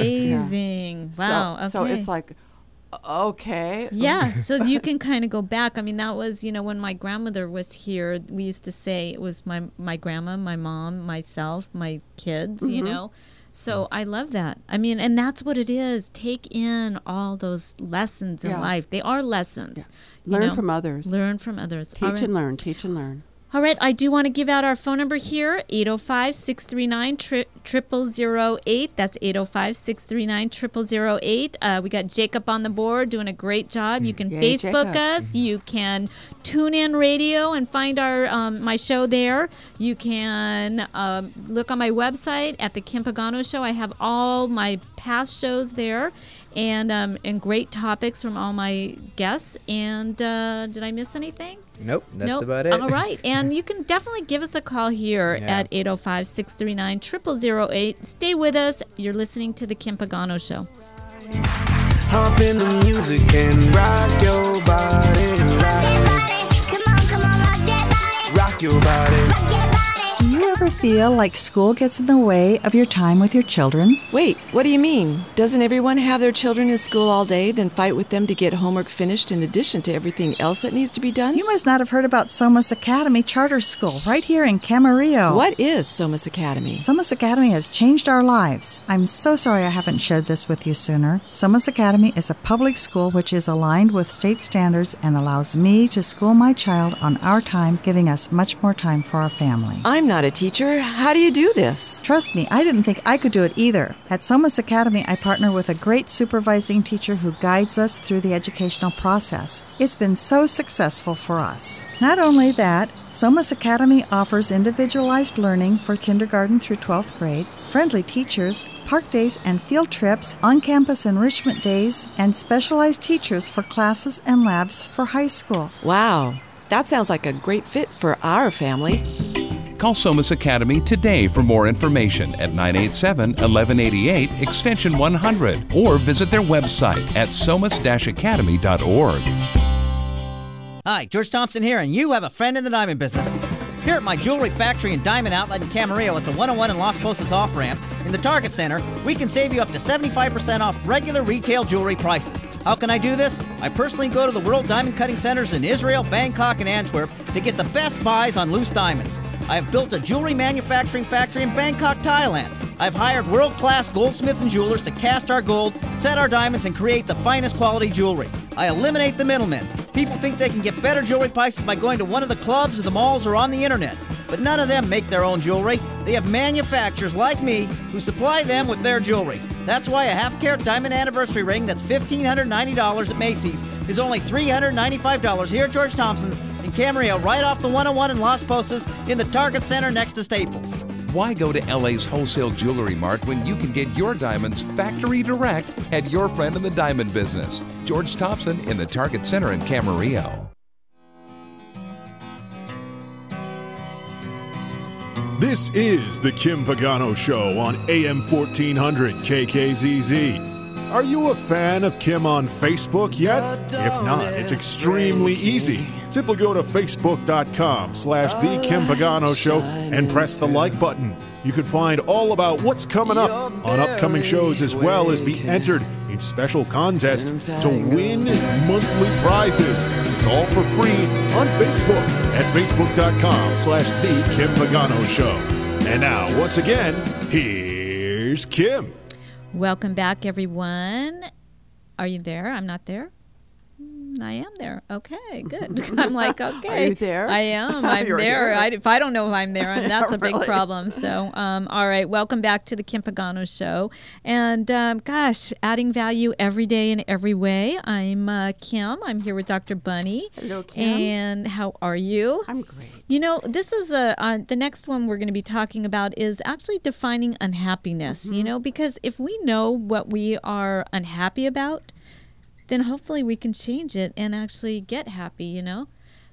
amazing. Wow. So, okay. so it's like, okay. Yeah, so you can kind of go back. I mean, that was, you know, when my grandmother was here, we used to say it was my my grandma, my mom, myself, my kids, you Mhm. know. So I love that. I mean, and that's what it is. Take in all those lessons in Yeah. life. They are lessons. you Learn know. from others. Learn from others. Teach All right. and learn. Teach and learn. All right, I do want to give out our phone number here, eight oh five, six three nine, zero zero zero eight. That's eight oh five, six three nine, zero zero zero eight. Uh, we got Jacob on the board doing a great job. You can Yay, Facebook Jacob. us. You can tune in radio and find our um, my show there. You can um, look on my website at the Kim Pagano Show. I have all my past shows there. And um, and great topics from all my guests. And uh, did I miss anything? Nope, that's nope. about it. All right. And you can definitely give us a call here Yeah. at eight oh five, six three nine, zero zero zero eight. Stay with us. You're listening to The Kim Pagano Show. Hop in the music and rock your body. Rock your body. Do you ever feel like school gets in the way of your time with your children? Wait, what do you mean? Doesn't everyone have their children in school all day, then fight with them to get homework finished in addition to everything else that needs to be done? You must not have heard about Somas Academy Charter School right here in Camarillo. What is Somas Academy? Somas Academy has changed our lives. I'm so sorry I haven't shared this with you sooner. Somas Academy is a public school which is aligned with state standards and allows me to school my child on our time, giving us much more time for our family. I'm not a teacher. How do you do this? Trust me, I didn't think I could do it either. At Somas Academy, I partner with a great supervising teacher who guides us through the educational process. It's been so successful for us. Not only that, Somas Academy offers individualized learning for kindergarten through twelfth grade, friendly teachers, park days and field trips, on-campus enrichment days, and specialized teachers for classes and labs for high school. Wow. That sounds like a great fit for our family. Call Somas Academy today for more information at nine eight seven, one one eight eight, extension one hundred, or visit their website at somas dash academy dot org. Hi, George Thompson here, and you have a friend in the diamond business. Here at my jewelry factory and diamond outlet in Camarillo at the one oh one and Las Posas off-ramp in the Target Center, we can save you up to seventy-five percent off regular retail jewelry prices. How can I do this? I personally go to the World Diamond Cutting Centers in Israel, Bangkok, and Antwerp to get the best buys on loose diamonds. I have built a jewelry manufacturing factory in Bangkok, Thailand. I've hired world-class goldsmiths and jewelers to cast our gold, set our diamonds, and create the finest quality jewelry. I eliminate the middlemen. People think they can get better jewelry prices by going to one of the clubs or the malls or on the internet. But none of them make their own jewelry. They have manufacturers like me who supply them with their jewelry. That's why a half-carat diamond anniversary ring that's one thousand five hundred ninety dollars at Macy's is only three hundred ninety-five dollars here at George Thompson's in Camarillo, right off the one oh one in Las Posas in the Target Center next to Staples. Why go to L A's Wholesale Jewelry Mart when you can get your diamonds factory direct at your friend in the diamond business? George Thompson in the Target Center in Camarillo. This is the Kim Pagano Show on A M fourteen hundred K K Z Z. Are you a fan of Kim on Facebook yet? If not, it's extremely easy. Simply go to facebook.com slash The Kim Pagano Show and press the like button. You can find all about what's coming up on upcoming shows, as well as be entered in special contests to win monthly prizes. It's all for free on Facebook at facebook.com slash The Kim Pagano Show. And now, once again, here's Kim. Welcome back, everyone. Are you there? I'm not there. I am there. Okay, good. I'm like, okay. Are you there? I am. I'm You're there. here. I, if I don't know if I'm there, and that's a big Really? problem. So, um, all right. Welcome back to the Kim Pagano Show. And um, gosh, adding value every day in every way. I'm uh, Kim. I'm here with Doctor Bunny. Hello, Kim. And how are you? I'm great. You know, this is a uh, the next one we're going to be talking about is actually defining unhappiness. You know, because if we know what we are unhappy about, then hopefully we can change it and actually get happy, you know?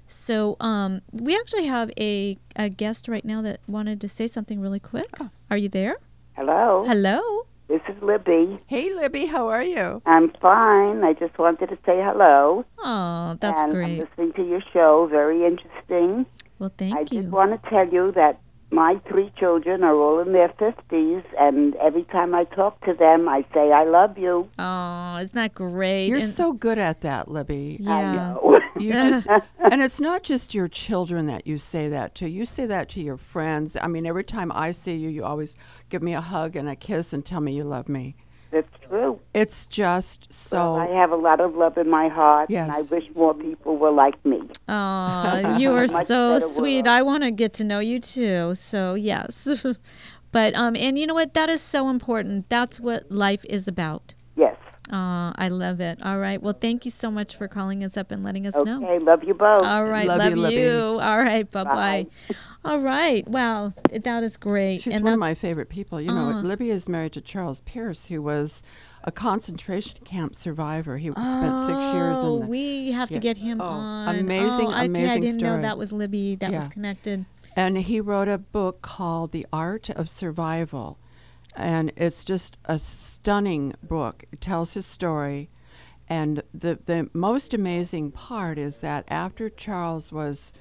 So um, we actually have a, a guest right now that wanted to say something really quick. Oh. Are you there? Hello. Hello. This is Libby. Hey, Libby, how are you? I'm fine. I just wanted to say hello. Oh, that's and great. I'm listening to your show. Very interesting. Well, thank I you. I just want to tell you that my three children are all in their fifties, and every time I talk to them, I say, I love you. Oh, isn't that great? You're and so good at that, Libby. Yeah. I know. You just, and it's not just your children that you say that to. You say that to your friends. I mean, every time I see you, you always give me a hug and a kiss and tell me you love me. That's true. It's just so... Well, I have a lot of love in my heart, yes. and I wish more people were like me. Oh, you are so sweet. world. I want to get to know you too. So, yes. But, um, and you know what? That is so important. That's what life is about. Yes. Oh, I love it. All right. Well, thank you so much for calling us up and letting us okay, know. Okay, love you both. All right. Love Love, you, you. Libby. All right. Bye-bye. Bye. All right. Wow. That is great. She's and one of that's- my favorite people. You know, Uh. Libby is married to Charles Pierce, who was a concentration camp survivor. He Oh, spent six years in the... we have to Yeah. get him Oh, on. amazing, oh, I, amazing I didn't story. know that was Libby that was Yeah. connected. And he wrote a book called The Art of Survival. And it's just a stunning book. It tells his story. And the, the most amazing part is that after Charles was,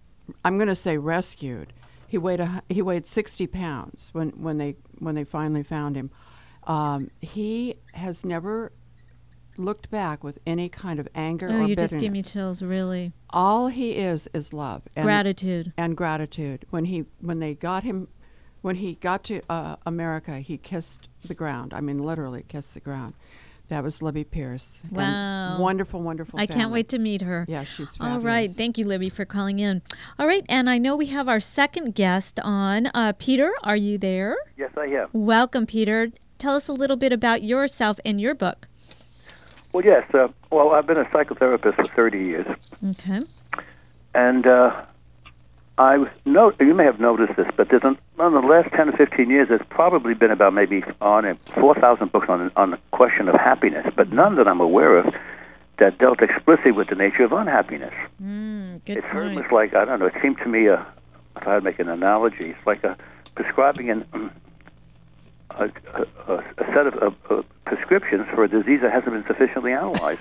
I'm going to say rescued, he weighed a, he weighed sixty pounds when, when they when they finally found him. Um, he has never looked back with any kind of anger Oh, or you bitterness. just give me chills, really. All he is is love and Gratitude. and gratitude. When he when they got him, when he got to uh, America, he kissed the ground. I mean, literally kissed the ground. That was Libby Pierce. And Wow. wonderful, wonderful. I family. can't wait to meet her. Yeah, she's All fabulous. right. Thank you, Libby, for calling in. All right. And I know we have our second guest on. Uh, Peter, are you there? Yes, I am. Welcome, Peter. Tell us a little bit about yourself and your book. Well, yes. Uh, well, I've been a psychotherapist for thirty years. Okay. And uh, I know you may have noticed this, but there's an, in the last ten to fifteen years, there's probably been about maybe on it, four thousand books on on the question of happiness, but none that I'm aware of that dealt explicitly with the nature of unhappiness. Mm, good it's point. very much like, I don't know, it seemed to me, uh, if I had to make an analogy, it's like a, prescribing an, um, a, a, a set of uh, uh, prescriptions for a disease that hasn't been sufficiently analyzed.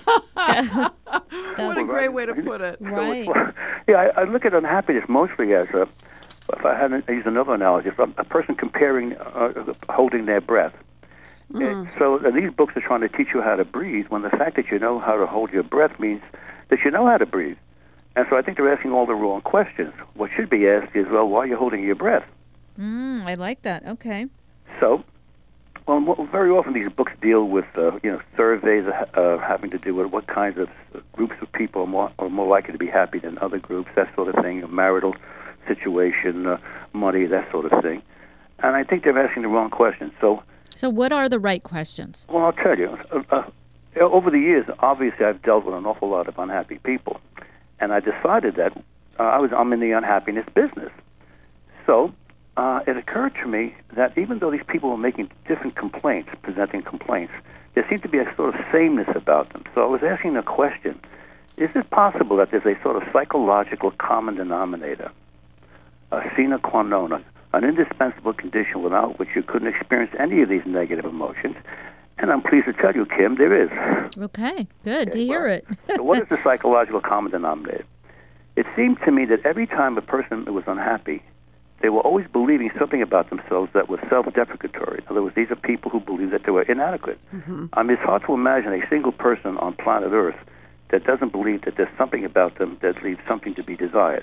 What a great way to put it. Right. Yeah, I, I look at unhappiness mostly as a, if I had to use another analogy, if I'm a person comparing, uh, holding their breath. Mm. And so uh, these books are trying to teach you how to breathe, when the fact that you know how to hold your breath means that you know how to breathe. And so I think they're asking all the wrong questions. What should be asked is, well, why are you holding your breath? Mm, I like that. Okay. So, well, mo- very often these books deal with, uh, you know, surveys uh, having to do with what kinds of groups of people are more, are more likely to be happy than other groups, that sort of thing, a marital situation, uh, money, that sort of thing. And I think they're asking the wrong questions. So, So what are the right questions? well, I'll tell you. Uh, uh, over the years, obviously, I've dealt with an awful lot of unhappy people. And I decided that uh, I was, I'm in the unhappiness business. So uh, it occurred to me that even though these people were making different complaints, presenting complaints, there seemed to be a sort of sameness about them. So I was asking the question, is it possible that there's a sort of psychological common denominator, a sine qua non, an indispensable condition without which you couldn't experience any of these negative emotions? And I'm pleased to tell you, Kim, there is. Okay, good Okay, to hear well, it. So what is the psychological common denominator? It seemed to me that every time a person was unhappy, they were always believing something about themselves that was self-deprecatory. In other words, these are people who believe that they were inadequate. Mm-hmm. I mean, it's hard to imagine a single person on planet Earth that doesn't believe that there's something about them that leaves something to be desired.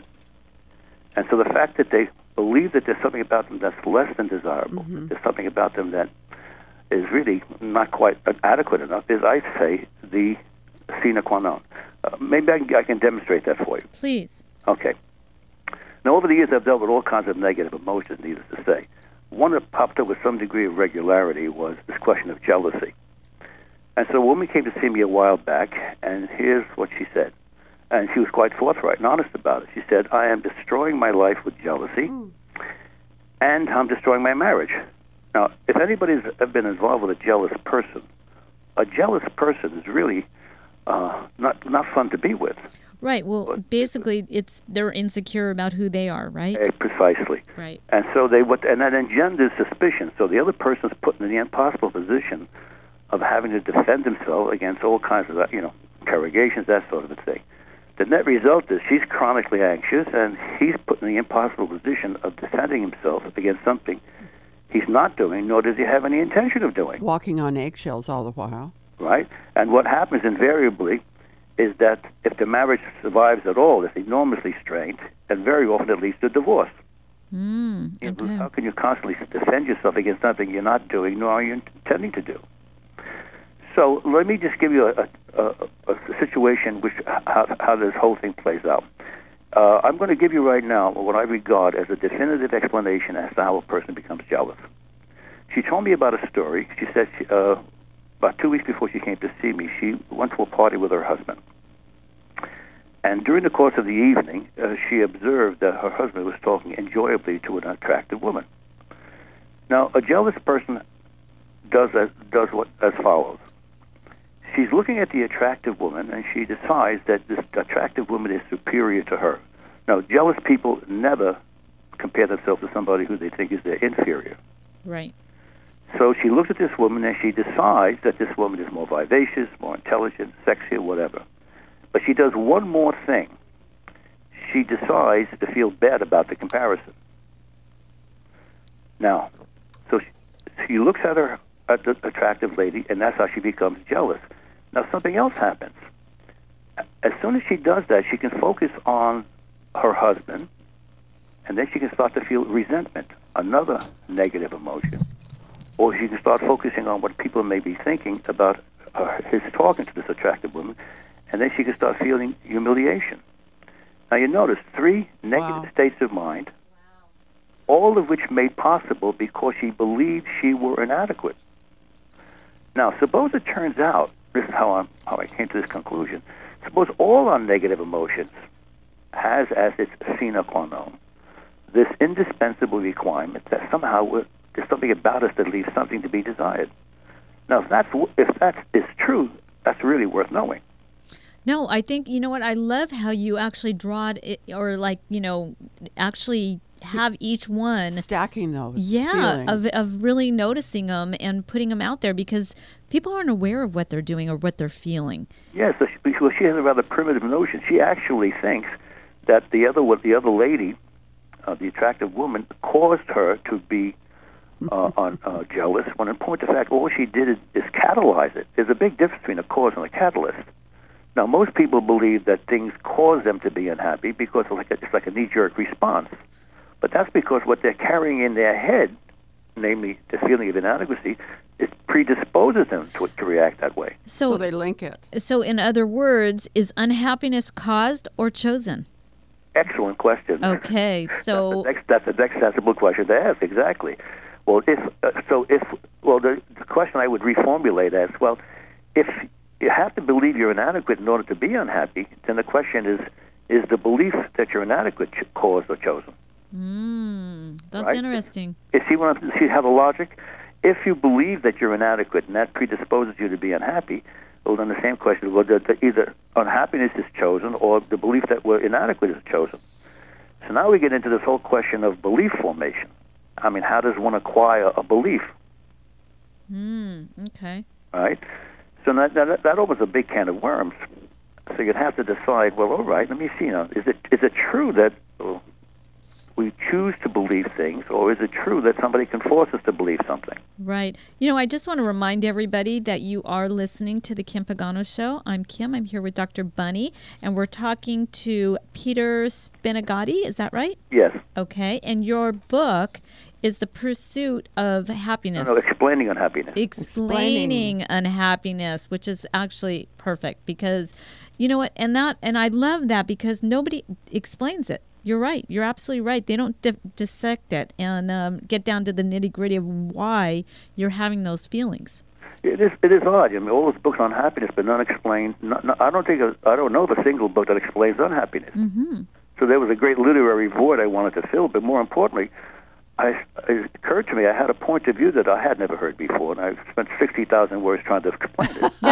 And so the fact that they believe that there's something about them that's less than desirable, Mm-hmm. there's something about them that is really not quite adequate enough, is, I say, the sine qua non. Uh, maybe I can, I can demonstrate that for you. Please. Okay. Now, over the years, I've dealt with all kinds of negative emotions, needless to say. One that popped up with some degree of regularity was this question of jealousy. And so a woman came to see me a while back, and here's what she said. And she was quite forthright and honest about it. She said, I am destroying my life with jealousy, mm. and I'm destroying my marriage. Now, if anybody's been involved with a jealous person, a jealous person is really uh, not not fun to be with. Right. Well, basically, it's they're insecure about who they are, right? Uh, precisely. Right. And so they what, and that engenders suspicion. So the other person's put in the impossible position of having to defend himself against all kinds of, you know, interrogations, that sort of a thing. The net result is she's chronically anxious, and he's put in the impossible position of defending himself against something he's not doing, nor does he have any intention of doing. Walking on eggshells all the while. Right? And what happens invariably is that if the marriage survives at all, it's enormously strained, and very often it leads to divorce. Mm, okay. How can you constantly defend yourself against something you're not doing, nor are you intending to do? So let me just give you a, a, a, a situation which how, how this whole thing plays out. Uh, I'm going to give you right now what I regard as a definitive explanation as to how a person becomes jealous. She told me about a story. She said she, uh, about two weeks before she came to see me, she went to a party with her husband. And during the course of the evening, uh, she observed that her husband was talking enjoyably to an attractive woman. Now, a jealous person does as, does what as follows. She's looking at the attractive woman, and she decides that this attractive woman is superior to her. Now, jealous people never compare themselves to somebody who they think is their inferior. Right. So she looks at this woman, and she decides that this woman is more vivacious, more intelligent, sexier, whatever. But she does one more thing. She decides to feel bad about the comparison. Now, so she, she looks at her at the attractive lady, and that's how she becomes jealous. Now, something else happens. As soon as she does that, she can focus on her husband, and then she can start to feel resentment, another negative emotion. Or she can start focusing on what people may be thinking about uh, his talking to this attractive woman, and then she can start feeling humiliation. Now, you notice three negative wow. states of mind, all of which made possible because she believed she were inadequate. Now, suppose it turns out, this is how, I'm, how I came to this conclusion, suppose all our negative emotions has as its sine qua non this indispensable requirement that somehow we're, there's something about us that leaves something to be desired. Now, if that's if that is true, that's really worth knowing. No, I think, you know what, I love how you actually draw it, or like, you know, actually have each one. Stacking those Yeah, of, feelings. of really noticing them and putting them out there, because people aren't aware of what they're doing or what they're feeling. Yes, so she, well, she has a rather primitive notion. She actually thinks that the other the other lady, uh, the attractive woman, caused her to be uh, on, uh, jealous, when in point of fact, all she did is, is catalyze it. There's a big difference between a cause and a catalyst. Now, most people believe that things cause them to be unhappy because it's like a, it's like a knee-jerk response. But that's because what they're carrying in their head, namely the feeling of inadequacy, it predisposes them to, to react that way. So, they link it. So in other words, is unhappiness caused or chosen? Excellent question. Okay, so that's, the next, that's the next sensible question to ask. Exactly. Well, if uh, so, if well, the, the question I would reformulate as well, if you have to believe you're inadequate in order to be unhappy, then the question is: is the belief that you're inadequate ch- caused or chosen? Mm, that's Right? interesting. You see, what I'm, see how the logic? If you believe that you're inadequate and that predisposes you to be unhappy, well, then the same question: well, the, the, either unhappiness is chosen or the belief that we're inadequate is chosen. So now we get into this whole question of belief formation. I mean, how does one acquire a belief? Mm, okay. Right? So that, that that opens a big can of worms. So you'd have to decide. Well, all right. Let me see now. Is it is it true that well, we choose to believe things, or is it true that somebody can force us to believe something? Right. You know, I just want to remind everybody that you are listening to the Kim Pagano Show. I'm Kim. I'm here with Doctor Bunny, and we're talking to Peter Spinagatti. Is that right? Yes. Okay. And your book is The Pursuit of Happiness. No, no, explaining unhappiness. Explaining unhappiness, which is actually perfect because, you know what, and that, and I love that because nobody explains it. You're right. You're absolutely right. They don't di- dissect it and um, get down to the nitty gritty of why you're having those feelings. It is. It is odd. I mean, all those books on happiness, but none explain. Not, not, I don't think. Of, I don't know of a single book that explains unhappiness. Mm-hmm. So there was a great literary void I wanted to fill. But more importantly, I, it occurred to me I had a point of view that I had never heard before, and I spent sixty thousand words trying to explain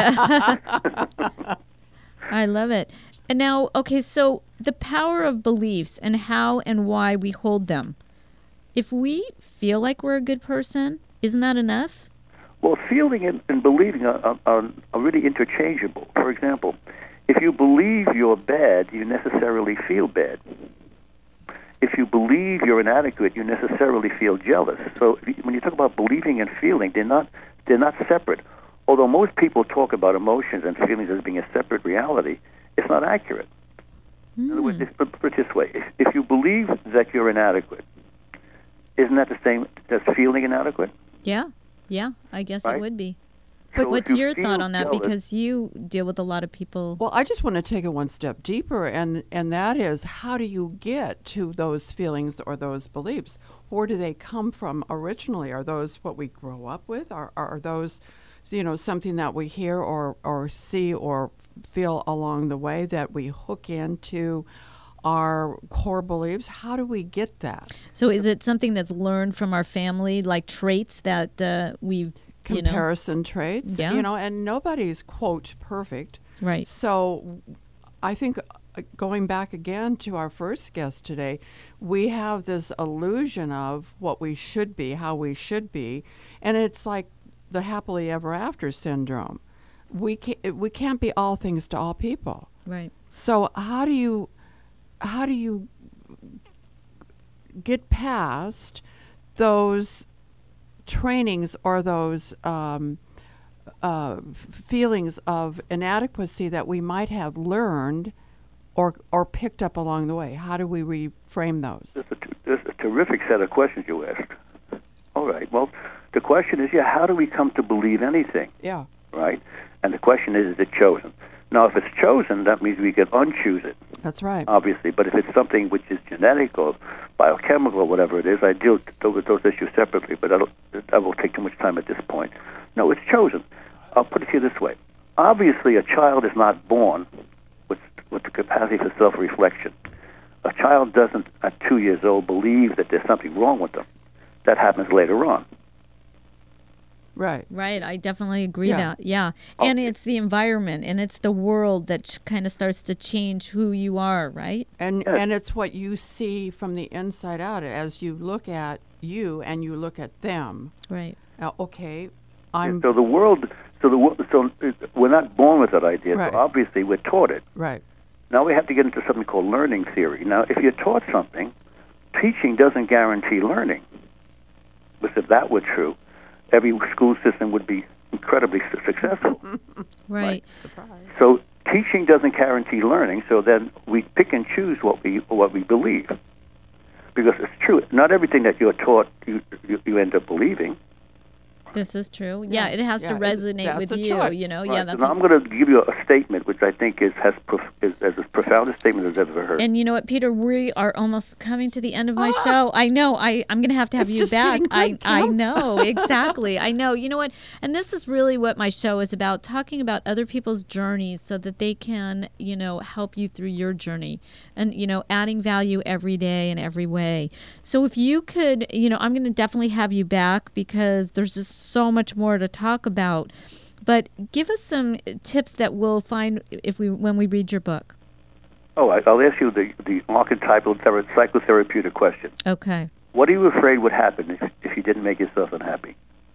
it. I love it. And now, okay, so the power of beliefs and how and why we hold them. If we feel like we're a good person, isn't that enough? Well, feeling and, and believing are, are, are really interchangeable. For example, if you believe you're bad, you necessarily feel bad. If you believe you're inadequate, you necessarily feel jealous. So when you talk about believing and feeling, they're not they're not separate. Although most people talk about emotions and feelings as being a separate reality, it's not accurate. Mm. In other words, if, put it this way: if, if you believe that you're inadequate, isn't that the same as feeling inadequate? Yeah, yeah, I guess Right? it would be. So But what's if you your thought feel on that? jealous- Because you deal with a lot of people. Well, I just want to take it one step deeper, and, and that is, how do you get to those feelings or those beliefs? Where do they come from originally? Are those what we grow up with? Are, are those, you know, something that we hear or, or see or feel along the way that we hook into our core beliefs? How do we get that? So is it something that's learned from our family, like traits that uh, we've, you know? Comparison traits, Yeah. you know, and nobody's, quote, perfect. Right. So I think uh, going back again to our first guest today, we have this illusion of what we should be, how we should be, and it's like the happily ever after syndrome. We can't, we can't be all things to all people. Right. So how do you how do you get past those trainings or those um, uh, f- feelings of inadequacy that we might have learned or or picked up along the way? How do we reframe those? That's a, t- that's a terrific set of questions you asked. All right. Well, the question is, yeah, how do we come to believe anything? Yeah. Right? And the question is, is it chosen? Now, if it's chosen, that means we can unchoose it. That's right. Obviously. But if it's something which is genetic or biochemical or whatever it is, I deal with those issues separately, but I, don't, I will take too much time at this point. No, it's chosen. I'll put it to you this way. Obviously, a child is not born with, with the capacity for self-reflection. A child doesn't, at two years old, believe that there's something wrong with them. That happens later on. Right. Right. I definitely agree Yeah. that. Yeah. And it's the environment and it's the world that kind of starts to change who you are, right? And and it's what you see from the inside out as you look at you and you look at them. Right. Uh, okay, I'm So the world, so the wo- so it- we're not born with that idea. Right. So obviously we're taught it. right. Now we have to get into something called learning theory. Now, if you're taught something, teaching doesn't guarantee learning. Because if that were true, every school system would be incredibly su- successful. Right. Surprise. So teaching doesn't guarantee learning. So then we pick and choose what we what we believe, because it's true. Not everything that you're taught you you, you end up believing. This is true. Yeah, it has Yeah, to it's- resonate that's with a you, choice. you know. Right. Yeah, that's and a- I'm going to give you a statement which I think is has prof- is, is as profound a statement as I've ever heard. And you know what, Peter, we are almost coming to the end of my show. I know. I, I'm going to have to have It's you just back. getting I, good, I Kim. know. Exactly. I know. You know what? And this is really what my show is about, talking about other people's journeys so that they can, you know, help you through your journey and, you know, adding value every day in every way. So if you could, you know, I'm going to definitely have you back because there's just so much more to talk about. But give us some tips that we'll find if we when we read your book. Oh, I, I'll ask you the, the archetypal thera- psychotherapeutic question. Okay. What are you afraid would happen if, if you didn't make yourself unhappy?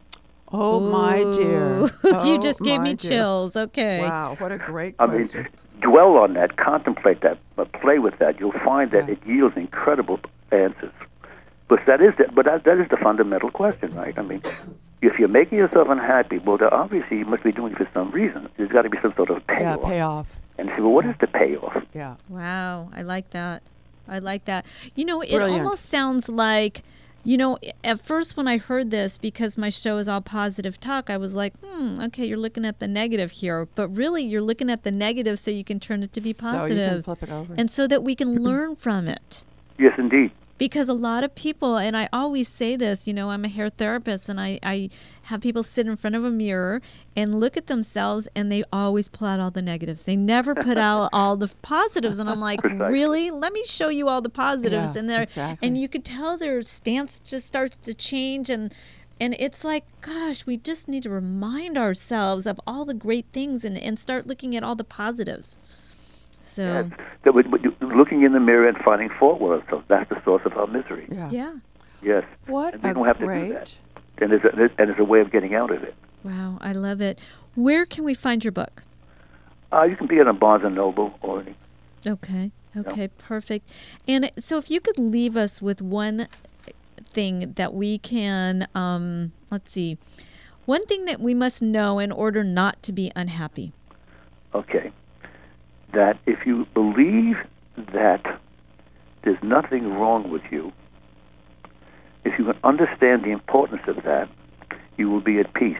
Oh my dear. Ooh, Oh, you just gave my me dear. chills. Okay. Wow, what a great I mean, question. dwell on that, contemplate that, but play with that. You'll find that it yields incredible answers. But that is the, but that, that is the fundamental question, right? I mean, if you're making yourself unhappy, well, then obviously you must be doing it for some reason. There's got to be some sort of yeah, payoff. payoff. And you say, well, what is the payoff? Yeah. Wow, I like that. I like that. You know, it Brilliant. almost sounds like, you know, at first when I heard this, because my show is all positive talk, I was like, hmm, okay, you're looking at the negative here. But really, you're looking at the negative so you can turn it to be So you can positive. flip it over. And so that we can learn from it. Yes, indeed. Because a lot of people, and I always say this, you know, I'm a hair therapist, and I, I have people sit in front of a mirror and look at themselves, and they always pull out all the negatives. They never put out all the positives. And I'm like, Precisely. really? Let me show you all the positives. Yeah, and they're exactly. and you could tell their stance just starts to change. And, and it's like, gosh, we just need to remind ourselves of all the great things and, and start looking at all the positives. So, Yes. That we- we- looking in the mirror and finding fault with ourselves, that's the source of our misery. Yeah. yeah. Yes. What And we a don't have to great. do that. And there's, a, and there's a way of getting out of it. Wow, I love it. Where can we find your book? Uh, you can be at a Barnes and Noble or any. Okay. Okay, perfect. And so if you could leave us with one thing that we can, um, let's see, one thing that we must know in order not to be unhappy. Okay. That if you believe that there's nothing wrong with you, if you can understand the importance of that, you will be at peace.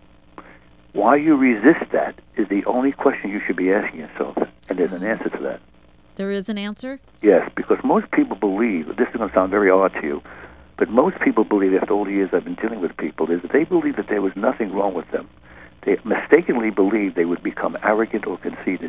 Why you resist that is the only question you should be asking yourself, and there's an answer to that. There is an answer? Yes, because most people believe, this is going to sound very odd to you, but most people believe, after all the years I've been dealing with people, is that they believe that there was nothing wrong with them. They mistakenly believe they would become arrogant or conceited.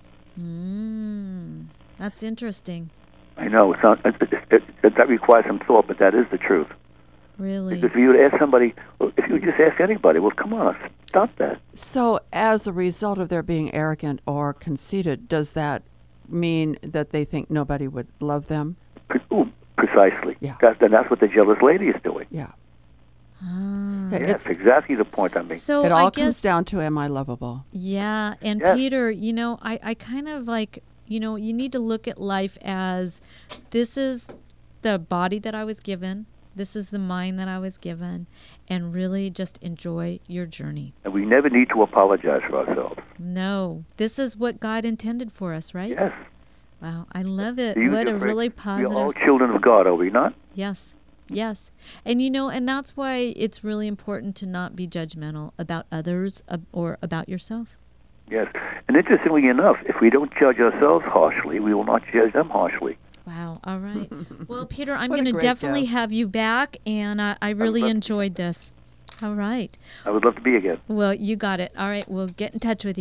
Mm, that's interesting. I know, it's not, it, it, it, that requires some thought, but that is the truth. Really? Because if you would ask somebody, well, if you would just ask anybody, well, come on, stop that. So, as a result of their being arrogant or conceited, does that mean that they think nobody would love them? Pre- ooh, precisely. Yeah. That's, and that's what the jealous lady is doing. Yeah. Ah. Yeah, It's- that's exactly the point I'm making. So it all I comes guess, down to, am I lovable? yeah, and Yes. Peter, you know, I, I kind of like, you know, you need to look at life as this is the body that I was given, this is the mind that I was given, and really just enjoy your journey. And we never need to apologize for ourselves. No, this is what God intended for us, right? Yes. Wow, I love it. You- What a you're very- really We're positive. all children of God, are we not? Yes. Yes. And you know, and that's why it's really important to not be judgmental about others uh, or about yourself. Yes. And interestingly enough, if we don't judge ourselves harshly, we will not judge them harshly. Wow. All right. Well, Peter, I'm What a going to great definitely guest. have you back, and uh, I really love to. enjoyed this. All right. I would love to be again. Well, you got it. All right. We'll get in touch with you.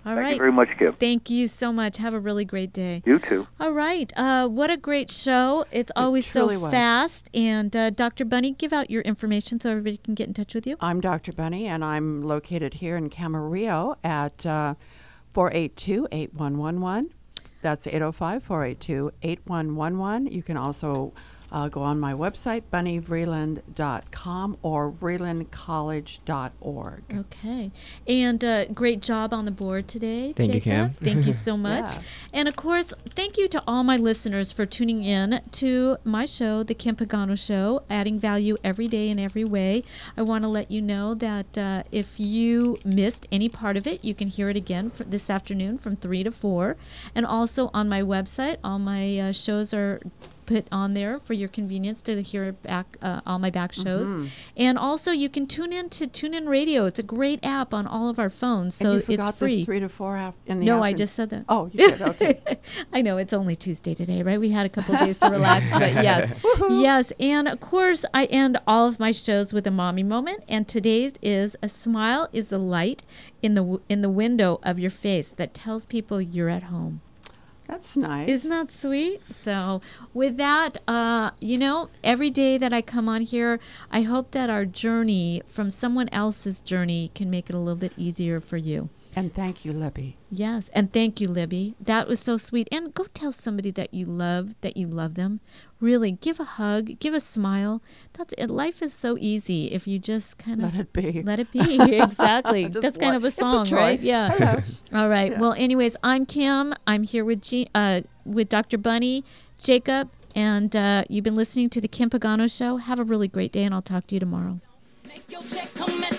All Thank right. you very much, Kim. Thank you so much. Have a really great day. You too. All right. Uh, what a great show. It's always so truly was. fast. And uh, Doctor Bunny, give out your information so everybody can get in touch with you. I'm Doctor Bunny, and I'm located here in Camarillo at uh, four eight two, eight one one one. That's eight oh five, four eight two, eight one one one. You can also uh, go on my website, bunny vreeland dot com or vreeland college dot org. Okay. And uh, great job on the board today, Thank you, Jacob. Kim. Thank you so much. Yeah. And of course, thank you to all my listeners for tuning in to my show, The Kim Pagano Show, adding value every day in every way. I want to let you know that uh, if you missed any part of it, you can hear it again for this afternoon from three to four. And also on my website, all my uh, shows are put on there for your convenience to hear back uh, all my back shows. Mhm. And also you can tune in to TuneIn Radio. It's a great app on all of our phones, so and you forgot it's free. the three to four af- in the no, I afternoon. just said that. Oh, you did. Okay. I know it's only Tuesday today, right? We had a couple days to relax, but yes, yes. And of course, I end all of my shows with a mommy moment, and today's is a smile is the light in the w- in the window of your face that tells people you're at home. That's nice. Isn't that sweet? So with that, uh, you know, every day that I come on here, I hope that our journey from someone else's journey can make it a little bit easier for you. And thank you, Libby. Yes, and thank you, Libby. That was so sweet. And go tell somebody that you love, that you love them. Really, give a hug, give a smile. That's it. Life is so easy if you just kind of Let it be. Let it be. Exactly. Just That's kind let- of a it's a song, right? choice. Yeah. Hello. All right. Yeah. Well, anyways, I'm Kim. I'm here with G- uh, with Doctor Bunny, Jacob, and uh, you've been listening to the Kim Pagano Show. Have a really great day, and I'll talk to you tomorrow. Make your check come and